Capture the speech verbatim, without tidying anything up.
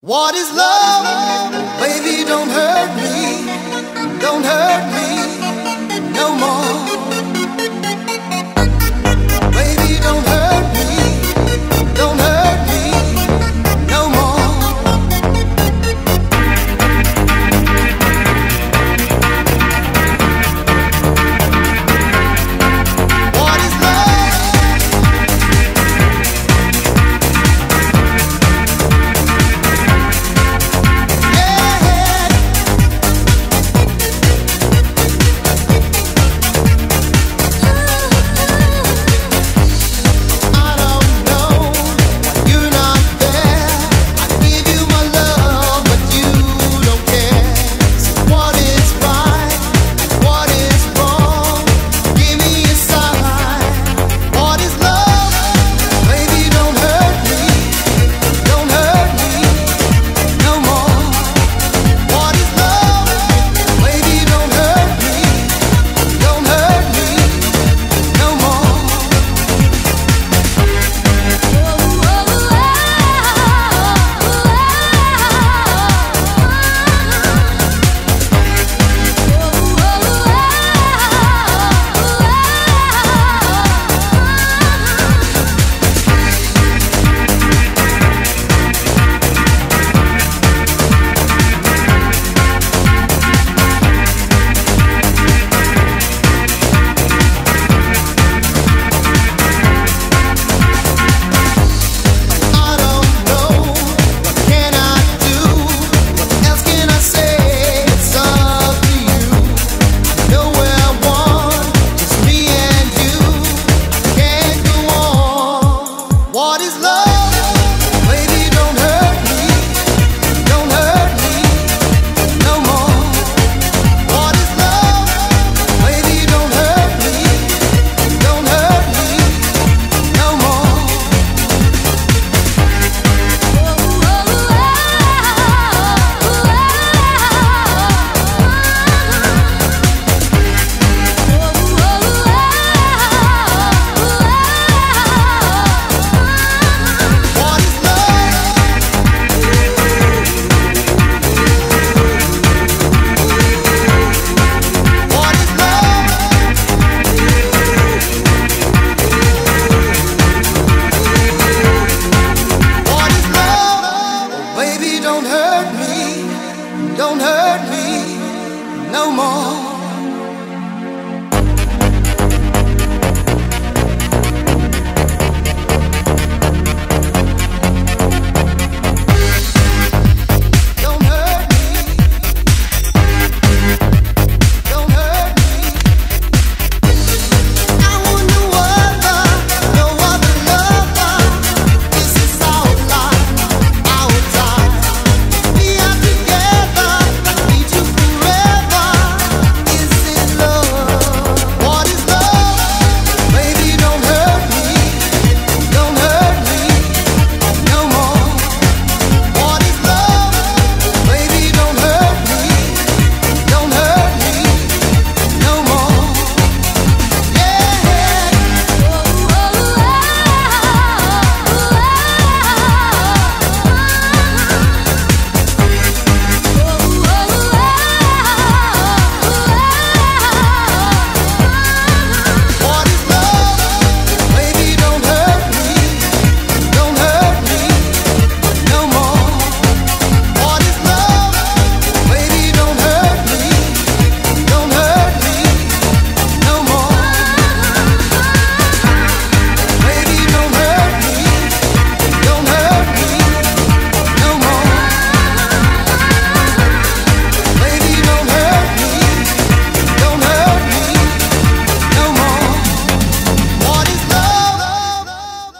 What is love? Baby, don't hurt me. Don't hurt me no more. Baby, don't hurt me. Don't hurt me no more. What is love? What is love? Baby, don't hurt me. Don't hurt me no more. What is love? Baby, don't hurt me. Don't hurt me no more. Don't hurt me no more.